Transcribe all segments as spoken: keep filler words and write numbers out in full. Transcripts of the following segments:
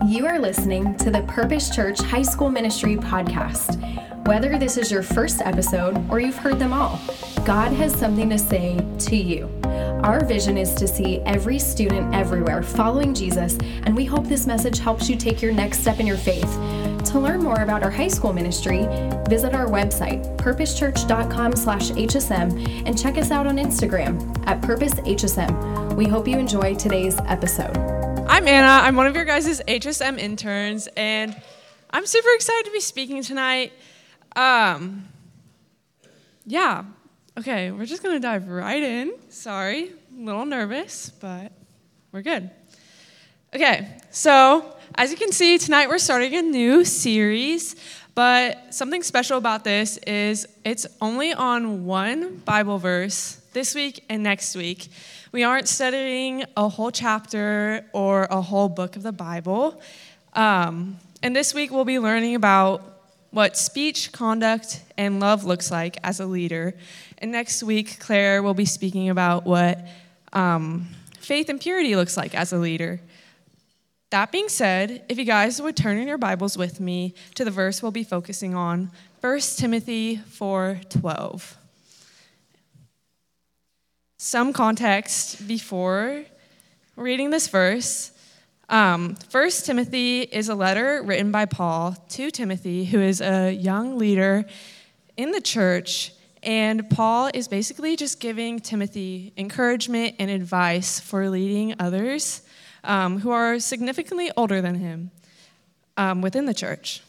You are listening to the Purpose Church High School Ministry podcast. Whether this is your first episode or you've heard them all, God has something to say to you. Our vision is to see every student everywhere following Jesus, and we hope this message helps you take your next step in your faith. To learn more about our high school ministry, visit our website, purposechurch.com slash HSM, and check us out on Instagram at PurposeHSM. We hope you enjoy today's episode. I'm Anna. I'm one of your guys' H S M interns, and I'm super excited to be speaking tonight. Um, yeah. Okay, we're just going to dive right in. Sorry, a little nervous, but we're good. Okay, so as you can see, tonight we're starting a new series, but something special about this is it's only on one Bible verse this week and next week. We aren't studying a whole chapter or a whole book of the Bible. Um, and this week we'll be learning about what speech, conduct, and love looks like as a leader. And next week, Claire will be speaking about what um, faith and purity looks like as a leader. That being said, if you guys would turn in your Bibles with me to the verse we'll be focusing on, First Timothy four twelve. Some context before reading this verse. Um, First Timothy is a letter written by Paul to Timothy, who is a young leader in the church, and Paul is basically just giving Timothy encouragement and advice for leading others um, who are significantly older than him um, within the church.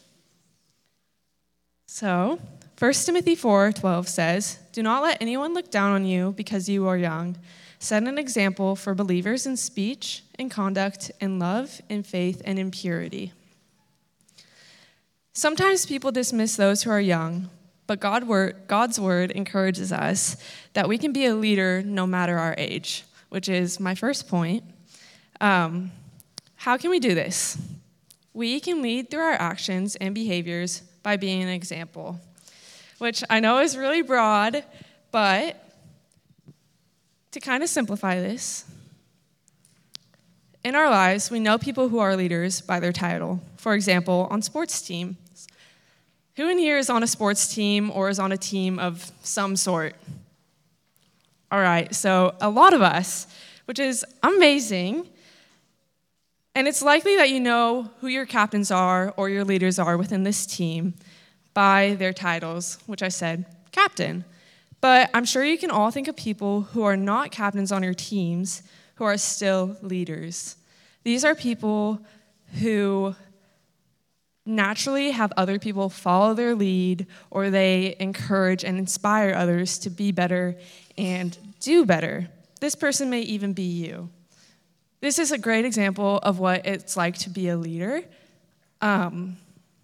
So, First Timothy four twelve says, "Do not let anyone look down on you because you are young. Set an example for believers in speech, in conduct, in love, in faith, and in purity." Sometimes people dismiss those who are young, but God word, God's word encourages us that we can be a leader no matter our age, which is my first point. Um, how can we do this? We can lead through our actions and behaviors by being an example, which I know is really broad, but to kind of simplify this, in our lives, we know people who are leaders by their title. For example, on sports teams. Who in here is on a sports team or is on a team of some sort? All right, so a lot of us, which is amazing. And it's likely that you know who your captains are or your leaders are within this team by their titles, which I said, captain. But I'm sure you can all think of people who are not captains on your teams who are still leaders. These are people who naturally have other people follow their lead, or they encourage and inspire others to be better and do better. This person may even be you. This is a great example of what it's like to be a leader. Um,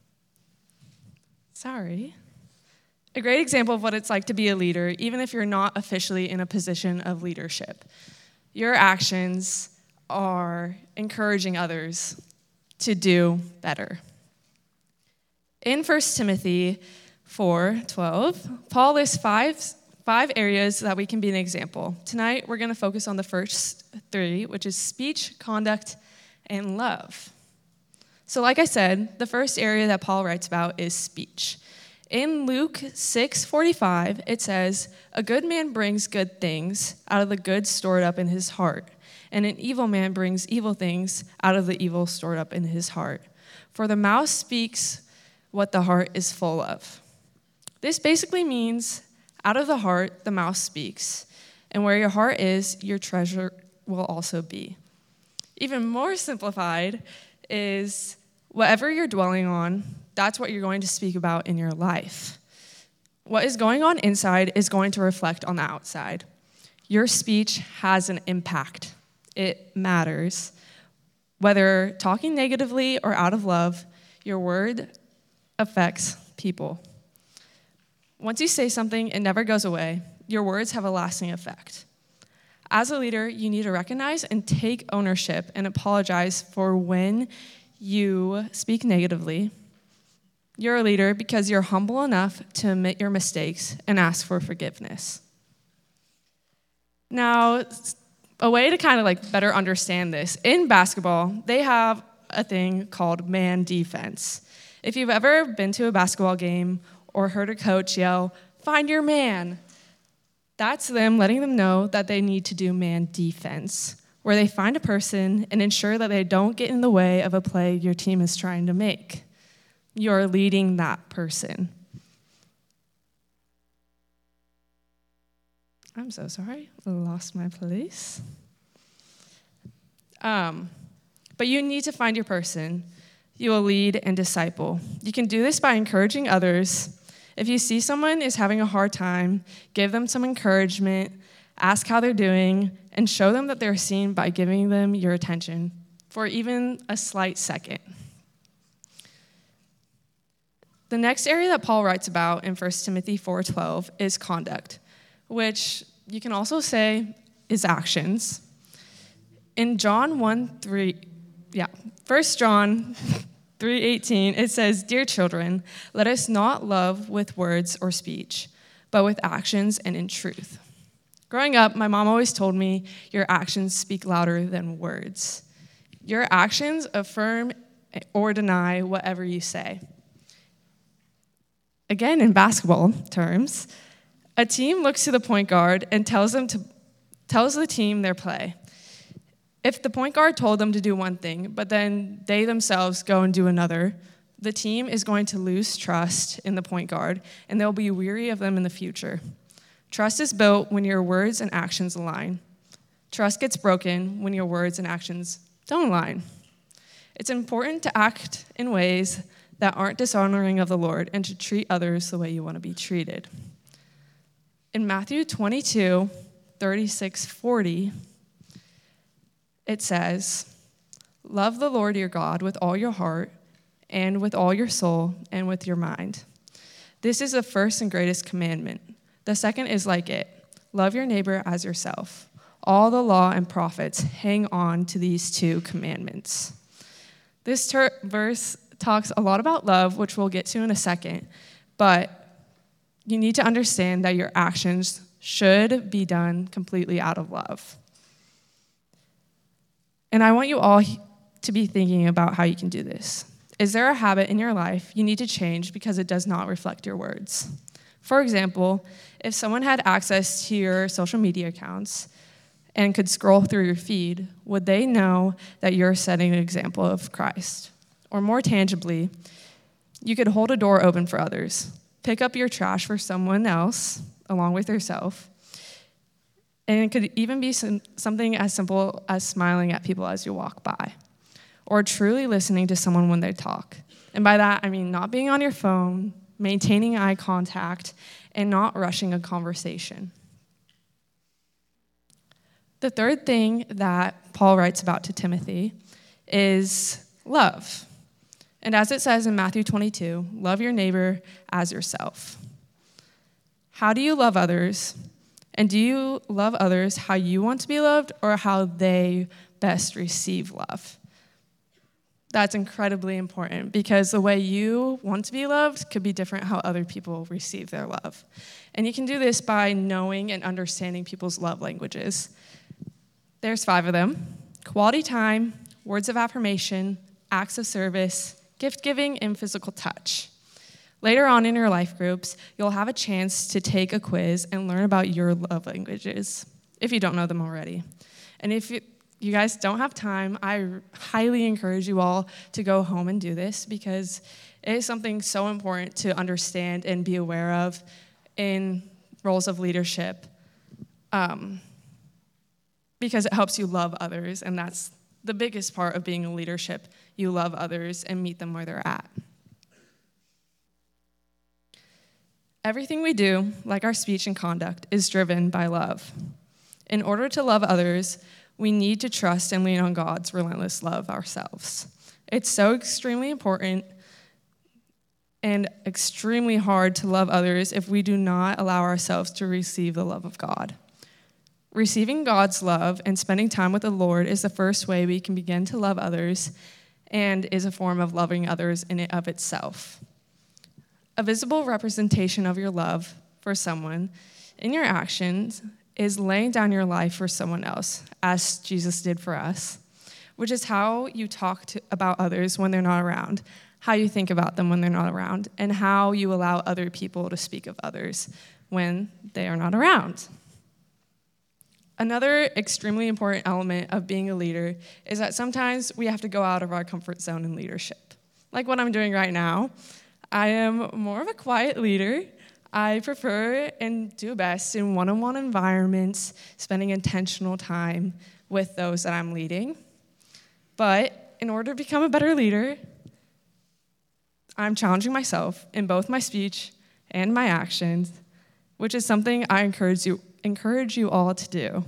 sorry. A great example of what it's like to be a leader, even if you're not officially in a position of leadership. Your actions are encouraging others to do better. In First Timothy four twelve, Paul lists five, five areas that we can be an example. Tonight, we're going to focus on the first three, which is speech, conduct, and love. So like I said, the first area that Paul writes about is speech. In Luke six forty-five, it says, "A good man brings good things out of the good stored up in his heart, and an evil man brings evil things out of the evil stored up in his heart. For the mouth speaks what the heart is full of." This basically means out of the heart, the mouth speaks, and where your heart is, your treasure will also be. Even more simplified is whatever you're dwelling on, that's what you're going to speak about in your life. What is going on inside is going to reflect on the outside. Your speech has an impact. It matters. Whether talking negatively or out of love, your word affects people. Once you say something, it never goes away. Your words have a lasting effect. As a leader, you need to recognize and take ownership and apologize for when you speak negatively. You're a leader because you're humble enough to admit your mistakes and ask for forgiveness. Now, a way to kind of like better understand this, in basketball, they have a thing called man defense. If you've ever been to a basketball game or heard a coach yell, "Find your man," that's them letting them know that they need to do man defense, where they find a person and ensure that they don't get in the way of a play your team is trying to make. You're leading that person. I'm so sorry, I lost my place. Um, but you need to find your person. You will lead and disciple. You can do this by encouraging others. If you see someone is having a hard time, give them some encouragement, ask how they're doing, and show them that they're seen by giving them your attention for even a slight second. The next area that Paul writes about in First Timothy four twelve is conduct, which you can also say is actions. In John one three, yeah, First John three eighteen, it says, "Dear children, let us not love with words or speech, but with actions and in truth." Growing up, my mom always told me, your actions speak louder than words. Your actions affirm or deny whatever you say. Again, in basketball terms, a team looks to the point guard and tells them to tells the team their play. If the point guard told them to do one thing, but then they themselves go and do another, the team is going to lose trust in the point guard, and they'll be weary of them in the future. Trust is built when your words and actions align. Trust gets broken when your words and actions don't align. It's important to act in ways that aren't dishonoring of the Lord and to treat others the way you want to be treated. In Matthew twenty-two, thirty-six, forty, it says, "Love the Lord your God with all your heart and with all your soul and with your mind. This is the first and greatest commandment. The second is like it. Love your neighbor as yourself. All the law and prophets hang on to these two commandments." This ter- verse talks a lot about love, which we'll get to in a second, but you need to understand that your actions should be done completely out of love. And I want you all to be thinking about how you can do this. Is there a habit in your life you need to change because it does not reflect your words? For example, if someone had access to your social media accounts and could scroll through your feed, would they know that you're setting an example of Christ? Or more tangibly, you could hold a door open for others, pick up your trash for someone else along with yourself, and it could even be some, something as simple as smiling at people as you walk by, or truly listening to someone when they talk. And by that, I mean not being on your phone, maintaining eye contact, and not rushing a conversation. The third thing that Paul writes about to Timothy is love. And as it says in Matthew twenty-two, love your neighbor as yourself. How do you love others? And do you love others how you want to be loved or how they best receive love? That's incredibly important because the way you want to be loved could be different how other people receive their love. And you can do this by knowing and understanding people's love languages. There's five of them: quality time, words of affirmation, acts of service, gift giving, and physical touch. Later on in your life groups, you'll have a chance to take a quiz and learn about your love languages, if you don't know them already. And if you, you guys don't have time, I highly encourage you all to go home and do this because it is something so important to understand and be aware of in roles of leadership, um, because it helps you love others, and that's the biggest part of being in leadership. You love others and meet them where they're at. Everything we do, like our speech and conduct, is driven by love. In order to love others, we need to trust and lean on God's relentless love ourselves. It's so extremely important and extremely hard to love others if we do not allow ourselves to receive the love of God. Receiving God's love and spending time with the Lord is the first way we can begin to love others and is a form of loving others in and of itself. A visible representation of your love for someone in your actions is laying down your life for someone else, as Jesus did for us. which is how you talk to, about others when they're not around, how you think about them when they're not around, and how you allow other people to speak of others when they are not around. Another extremely important element of being a leader is that sometimes we have to go out of our comfort zone in leadership. Like what I'm doing right now. I am more of a quiet leader. I prefer and do best in one-on-one environments, spending intentional time with those that I'm leading. But in order to become a better leader, I'm challenging myself in both my speech and my actions, which is something I encourage you, encourage you all to do.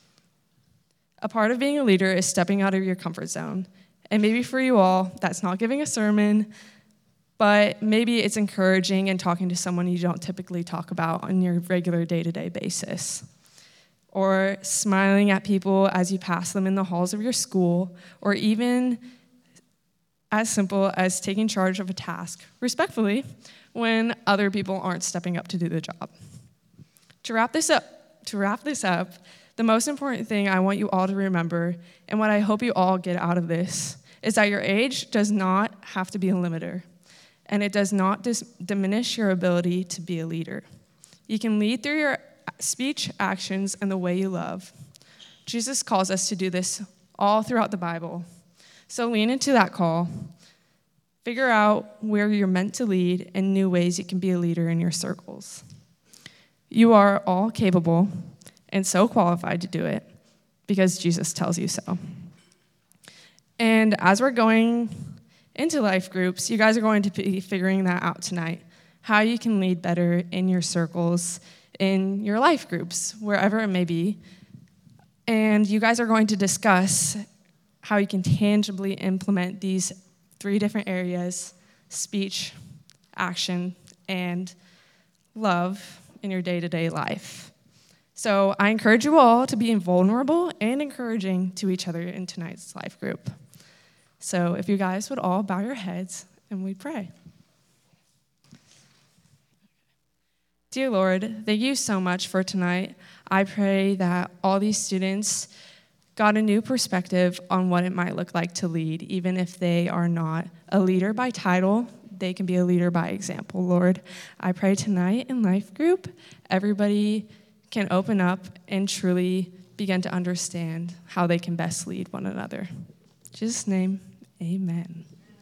A part of being a leader is stepping out of your comfort zone. And maybe for you all, that's not giving a sermon, but maybe it's encouraging and talking to someone you don't typically talk about on your regular day-to-day basis. Or smiling at people as you pass them in the halls of your school, or even as simple as taking charge of a task, respectfully, when other people aren't stepping up to do the job. To wrap this up, to wrap this up, the most important thing I want you all to remember, and what I hope you all get out of this, is that your age does not have to be a limiter, and it does not dis- diminish your ability to be a leader. You can lead through your speech, actions, and the way you love. Jesus calls us to do this all throughout the Bible. So lean into that call. Figure out where you're meant to lead and new ways you can be a leader in your circles. You are all capable and so qualified to do it because Jesus tells you so. And as we're going into life groups, you guys are going to be figuring that out tonight, how you can lead better in your circles, in your life groups, wherever it may be. And you guys are going to discuss how you can tangibly implement these three different areas, speech, action, and love in your day-to-day life. So I encourage you all to be vulnerable and encouraging to each other in tonight's life group. So if you guys would all bow your heads and we pray. Dear Lord, thank you so much for tonight. I pray that all these students got a new perspective on what it might look like to lead, even if they are not a leader by title. They can be a leader by example, Lord. I pray tonight in life group, everybody can open up and truly begin to understand how they can best lead one another. In Jesus' name, amen.